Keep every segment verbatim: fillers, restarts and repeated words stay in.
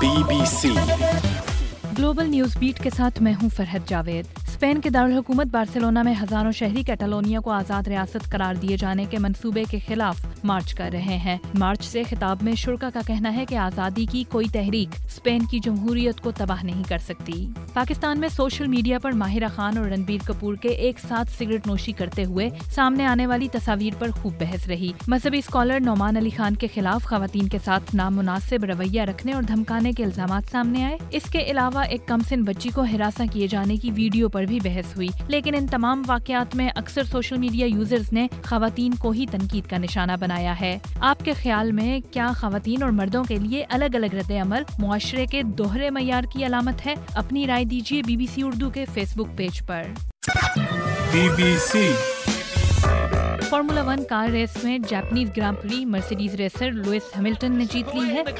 Be B C global news beat کے ساتھ میں ہوں فرحت جاوید۔ اسپین کے دارالحکومت بارسلونا میں ہزاروں شہری کیٹالونیا کو آزاد ریاست قرار دیے جانے کے منصوبے کے خلاف مارچ کر رہے ہیں۔ مارچ سے خطاب میں شرکا کا کہنا ہے کہ آزادی کی کوئی تحریک اسپین کی جمہوریت کو تباہ نہیں کر سکتی۔ پاکستان میں سوشل میڈیا پر ماہرہ خان اور رنبیر کپور کے ایک ساتھ سگریٹ نوشی کرتے ہوئے سامنے آنے والی تصاویر پر خوب بحث رہی۔ مذہبی اسکالر نعمان علی خان کے خلاف خواتین کے ساتھ نامناسب رویہ رکھنے اور دھمکانے کے الزامات سامنے آئے۔ اس کے علاوہ ایک کم سن بچی کو ہراساں کیے جانے کی ویڈیو پر بھی بحث ہوئی، لیکن ان تمام واقعات میں اکثر سوشل میڈیا یوزرز نے خواتین کو ہی تنقید کا نشانہ بنایا ہے۔ آپ کے خیال میں کیا خواتین اور مردوں کے لیے الگ الگ رد عمل معاشرے کے دوہرے معیار کی علامت ہے؟ اپنی رائے دیجیے بی بی سی اردو کے فیس بک پیج پر۔ B B C formula one car race میں Japanese grand prix Mercedes racer Lewis Hamilton نے جیت لی ہے۔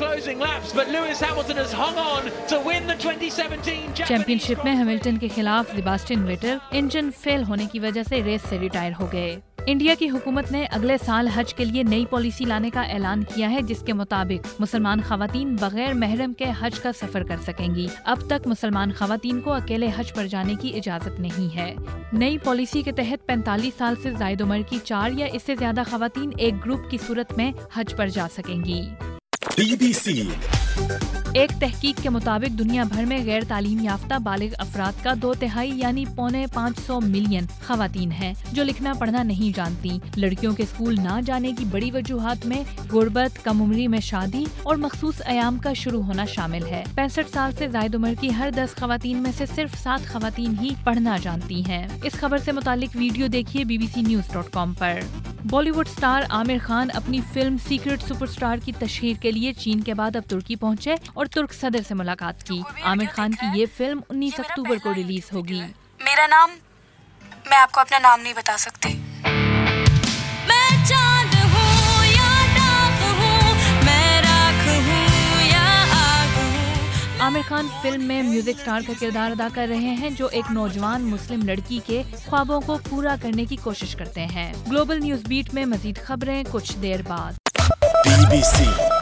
چیمپئن شپ میں ہیملٹن کے خلاف سیباسٹین ویٹل انجن فیل ہونے کی وجہ سے ریس سے ریٹائر ہو گئے۔ انڈیا کی حکومت نے اگلے سال حج کے لیے نئی پالیسی لانے کا اعلان کیا ہے، جس کے مطابق مسلمان خواتین بغیر محرم کے حج کا سفر کر سکیں گی۔ اب تک مسلمان خواتین کو اکیلے حج پر جانے کی اجازت نہیں ہے۔ نئی پالیسی کے تحت پینتالیس سال سے زائد عمر کی چار یا اس سے زیادہ خواتین ایک گروپ کی صورت میں حج پر جا سکیں گی۔ بی بی سی ایک تحقیق کے مطابق دنیا بھر میں غیر تعلیم یافتہ بالغ افراد کا دو تہائی یعنی پونے پانچ سو ملین خواتین ہیں جو لکھنا پڑھنا نہیں جانتی۔ لڑکیوں کے اسکول نہ جانے کی بڑی وجوہات میں غربت، کم عمری میں شادی اور مخصوص ایام کا شروع ہونا شامل ہے۔ پینسٹھ سال سے زائد عمر کی ہر دس خواتین میں سے صرف سات خواتین ہی پڑھنا جانتی ہیں۔ اس خبر سے متعلق ویڈیو دیکھیے B B C news dot com پر۔ Bollywood star Aamir Khan اپنی فلم سیکرٹ سپر سٹار کی تشہیر کے لیے چین کے بعد اب ترکی پہنچے اور ترک صدر سے ملاقات کی۔ عامر خان کی یہ فلم انیس اکتوبر کو ریلیز ہوگی۔ میرا نام میں آپ کو اپنا نام نہیں بتا سکتی۔ عامر خان فلم میں میوزک سٹار کا کردار ادا کر رہے ہیں جو ایک نوجوان مسلم لڑکی کے خوابوں کو پورا کرنے کی کوشش کرتے ہیں۔ گلوبل نیوز بیٹ میں مزید خبریں کچھ دیر بعد۔ Be B C